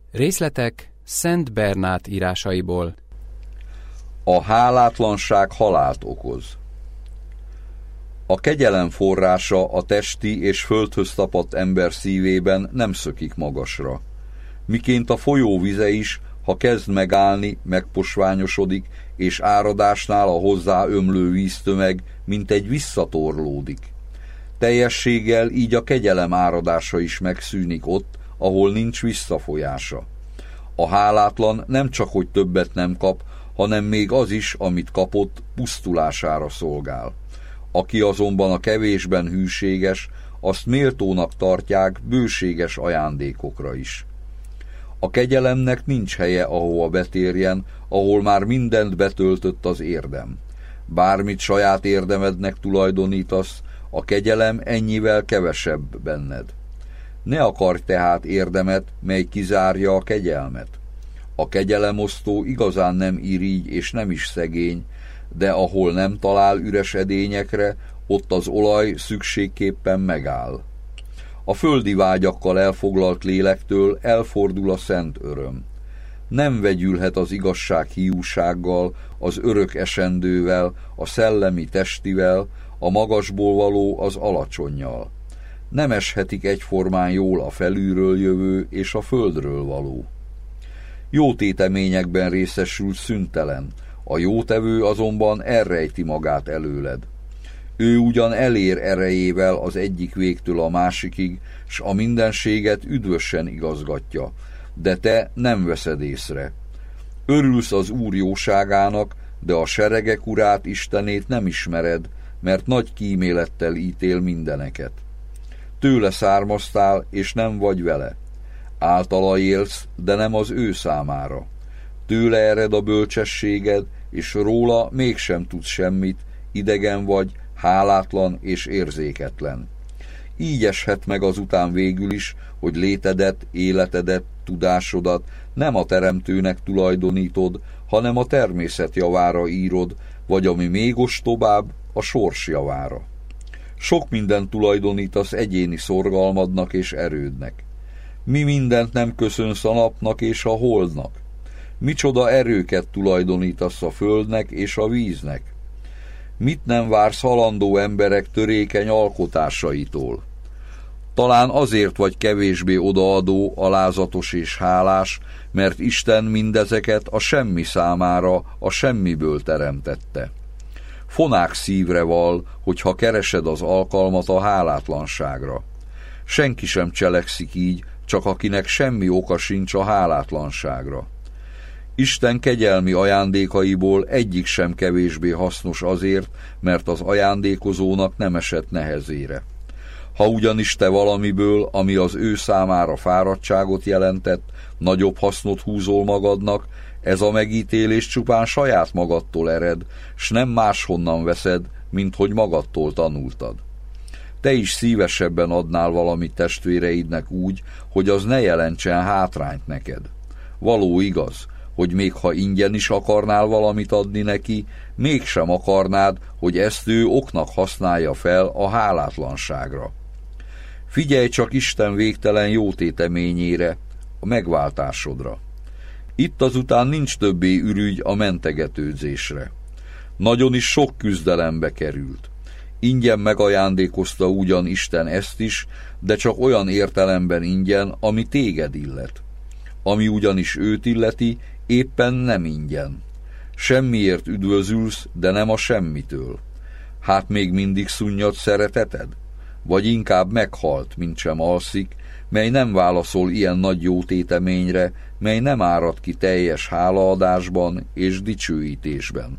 Részletek Szent Bernát írásaiból. A hálátlanság halált okoz. A kegyelem forrása a testi és földhöz tapadt ember szívében nem szökik magasra. Miként a folyó vize is, ha kezd megállni, megposványosodik, és áradásnál a hozzá ömlő víztömeg, mint egy visszatorlódik. Teljességgel így a kegyelem áradása is megszűnik ott, ahol nincs visszafolyása. A hálátlan nem csak, hogy többet nem kap, hanem még az is, amit kapott, pusztulására szolgál. Aki azonban a kevésben hűséges, azt méltónak tartják bőséges ajándékokra is. A kegyelemnek nincs helye, ahova betérjen, ahol már mindent betöltött az érdem. Bármit saját érdemednek tulajdonítasz, a kegyelem ennyivel kevesebb benned. Ne akarj tehát érdemet, mely kizárja a kegyelmet. A kegyelemosztó igazán nem irigy és nem is szegény, de ahol nem talál üres edényekre, ott az olaj szükségképpen megáll. A földi vágyakkal elfoglalt lélektől elfordul a szent öröm. Nem vegyülhet az igazság hiúsággal, az örök esendővel, a szellemi testivel, a magasból való az alacsonnyal. Nem eshetik egyformán jól a felülről jövő és a földről való. Jó téteményekben részesül szüntelen, a jótevő azonban elrejti magát előled. Ő ugyan elér erejével az egyik végtől a másikig, s a mindenséget üdvösen igazgatja, de te nem veszed észre. Örülsz az Úr jóságának, de a seregek urát, Istenét nem ismered, mert nagy kímélettel ítél mindeneket. Tőle származtál, és nem vagy vele. Általa élsz, de nem az ő számára. Tőle ered a bölcsességed, és róla mégsem tudsz semmit, idegen vagy, hálátlan és érzéketlen. Így eshet meg azután végül is, hogy létedet, életedet, tudásodat nem a teremtőnek tulajdonítod, hanem a természet javára írod, vagy ami még ostobább, a sors javára. Sok mindent tulajdonítasz egyéni szorgalmadnak és erődnek. Mi mindent nem köszönsz a napnak és a holdnak? Micsoda erőket tulajdonítasz a földnek és a víznek? Mit nem vársz halandó emberek törékeny alkotásaitól? Talán azért vagy kevésbé odaadó, alázatos és hálás, mert Isten mindezeket a semmi számára, a semmiből teremtette. Fonák szívre val, hogyha keresed az alkalmat a hálátlanságra. Senki sem cselekszik így, csak akinek semmi oka sincs a hálátlanságra. Isten kegyelmi ajándékaiból egyik sem kevésbé hasznos azért, mert az ajándékozónak nem esett nehezére. Ha ugyanis te valamiből, ami az ő számára fáradtságot jelentett, nagyobb hasznot húzol magadnak, ez a megítélés csupán saját magadtól ered, s nem máshonnan veszed, mint hogy magadtól tanultad. Te is szívesebben adnál valamit testvéreidnek úgy, hogy az ne jelentsen hátrányt neked. Való igaz, hogy még ha ingyen is akarnál valamit adni neki, mégsem akarnád, hogy ezt ő oknak használja fel a hálátlanságra. Figyelj csak Isten végtelen jótéteményére, a megváltásodra. Itt azután nincs többé ürügy a mentegetőzésre. Nagyon is sok küzdelembe került. Ingyen megajándékozta ugyan Isten ezt is, de csak olyan értelemben ingyen, ami téged illet. Ami ugyanis őt illeti, éppen nem ingyen. Semmiért üdvözülsz, de nem a semmitől. Hát még mindig szunnyad szereteted? Vagy inkább meghalt, mint sem alszik, mely nem válaszol ilyen nagy jótéteményre, mely nem árad ki teljes hálaadásban és dicsőítésben.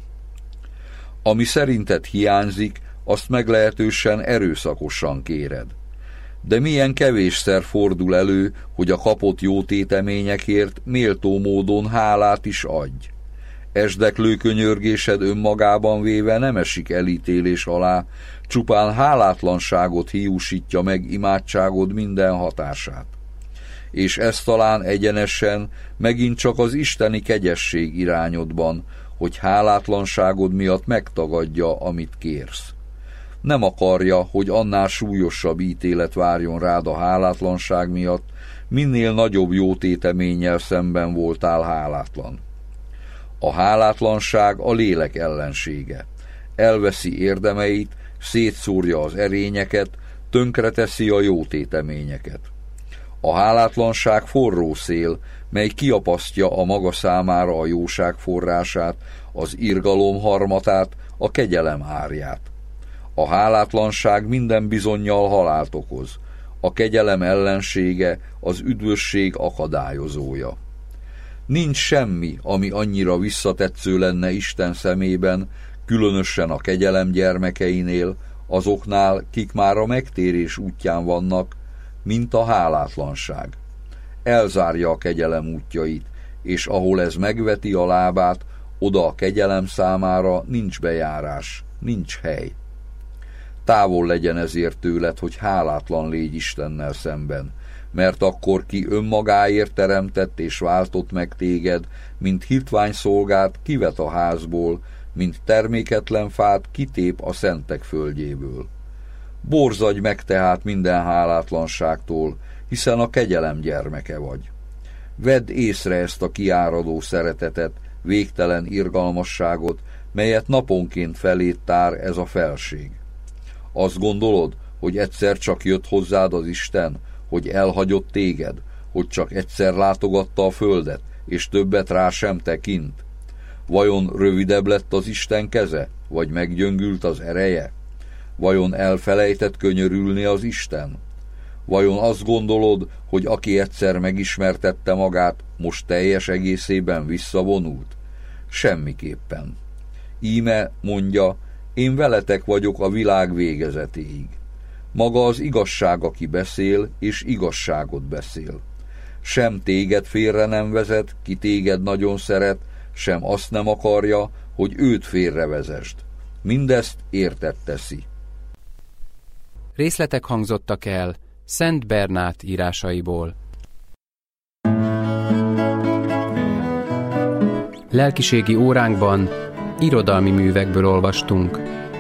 Ami szerinted hiányzik, azt meglehetősen erőszakosan kéred. De milyen kevésszer fordul elő, hogy a kapott jótéteményekért méltó módon hálát is adj. Esdeklő könyörgésed önmagában véve nem esik elítélés alá, csupán hálátlanságot hiúsítja meg imádságod minden hatását. És ez talán egyenesen megint csak az isteni kegyesség irányodban, hogy hálátlanságod miatt megtagadja, amit kérsz. Nem akarja, hogy annál súlyosabb ítélet várjon rád a hálátlanság miatt, minél nagyobb jótéteménnyel szemben voltál hálátlan. A hálátlanság a lélek ellensége. Elveszi érdemeit, szétszórja az erényeket, tönkreteszi a jótéteményeket. A hálátlanság forró szél, mely kiapasztja a maga számára a jóság forrását, az irgalom harmatát, a kegyelem árját. A hálátlanság minden bizonnyal halált okoz. A kegyelem ellensége, az üdvösség akadályozója. Nincs semmi, ami annyira visszatetsző lenne Isten szemében, különösen a kegyelem gyermekeinél, azoknál, kik már a megtérés útján vannak, mint a hálátlanság. Elzárja a kegyelem útjait, és ahol ez megveti a lábát, oda a kegyelem számára nincs bejárás, nincs hely. Távol legyen ezért tőled, hogy hálátlan légy Istennel szemben, mert akkor ki önmagáért teremtett és váltott meg téged, mint hitvány szolgát kivet a házból, mint terméketlen fát kitép a szentek földjéből. Borzadj meg tehát minden hálátlanságtól, hiszen a kegyelem gyermeke vagy. Vedd észre ezt a kiáradó szeretetet, végtelen irgalmasságot, melyet naponként feléd tár ez a felség. Azt gondolod, hogy egyszer csak jött hozzád az Isten, hogy elhagyott téged, hogy csak egyszer látogatta a földet, és többet rá sem tekint? Vajon rövidebb lett az Isten keze, vagy meggyöngült az ereje? Vajon elfelejtett könyörülni az Isten? Vajon azt gondolod, hogy aki egyszer megismertette magát, most teljes egészében visszavonult? Semmiképpen. Íme mondja, én veletek vagyok a világ végezetéig. Maga az igazság, aki beszél, és igazságot beszél. Sem téged félre nem vezet, ki téged nagyon szeret, sem azt nem akarja, hogy őt félrevezesd. Mindezt érted teszi. Részletek hangzottak el Szent Bernát írásaiból. Lelkiségi óránkban irodalmi művekből olvastunk.